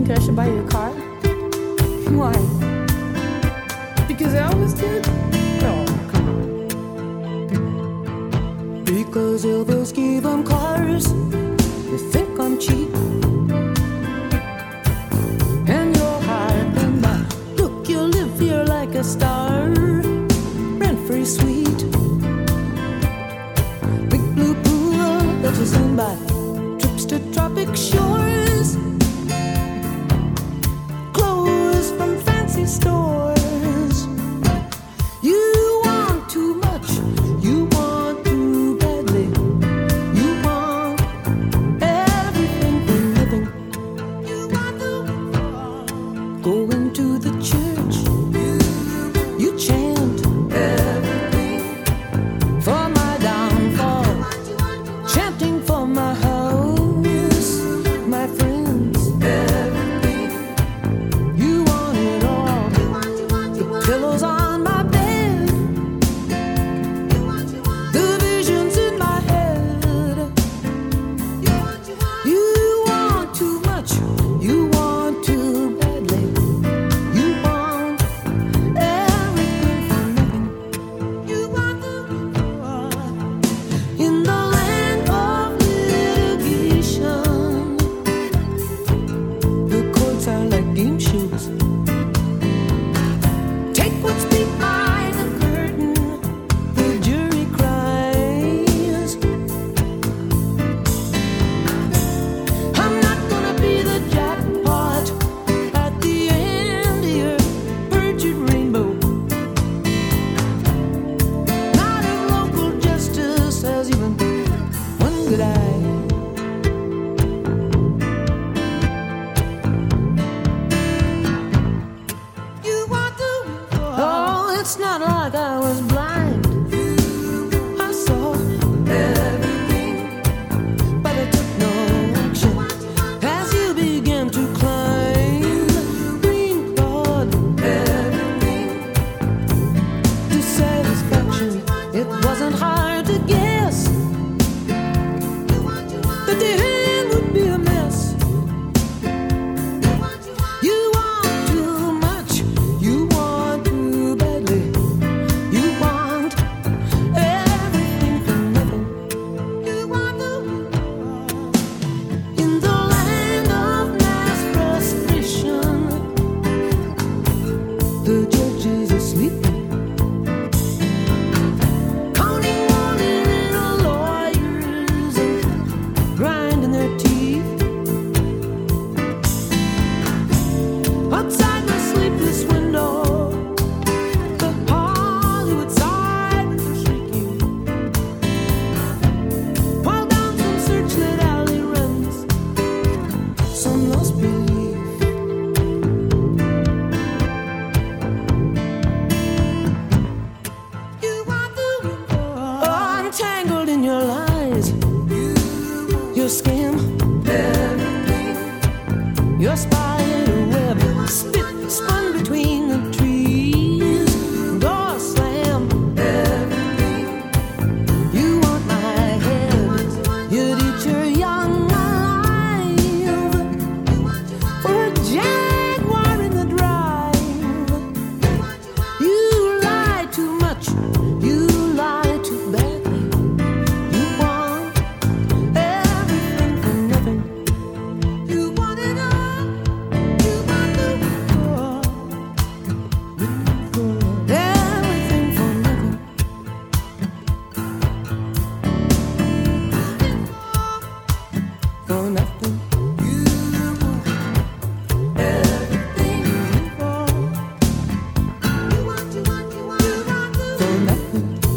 I should buy you a car? Why? Because Elvis did? Oh, come on. Because Elvis gave them cars. You think I'm cheap? And you're hard and by. Look, you live here like a star. Rent-free suite. Big blue pool that you swim by. Trips to tropic shores. Clothes from fancy stores. You want too much. You want too badly. You want everything for nothing. You want the world. Going to the church. You chant everything for my downfall. Chanting for my house, my friends, everything. You want it all. The pillows on my bed, the visions in my head. You want too much. You want too badly. You want everything for nothing. You want the world. In the land of litigation, the courts are like game shows. Take what's behind the curtain. The jury cries. I'm not gonna be the jackpot at the end of your perjured rainbow. Not if local justice has even one good eye. You want the world. Oh, it's not like I was blind. I saw everything, but I took no action. As you began to climb, green clawed everything to satisfaction. It wasn't hard to guess that the end would be a mess. You want too much. You want too badly. You want everything for nothing. You want the world. In the land of mass frustration, the judges are sleeping. Counting money in the lawyers and grinding their teeth. Outside my sleepless window, the Hollywood signs are shaking. While down some searchlit alley runs some lost belief. You want the world. Oh, I'm tangled in your lies. Your scam, everything. Your spider web, spun between the trees. Door slam, everything. You want my head. You'd eat your young alive for a jaguar in the drive. You lie too much. You lie too badly. You want everything for nothing. You want it all. You want the world. Everything for nothing. For nothing. You want everything for. You want the for nothing.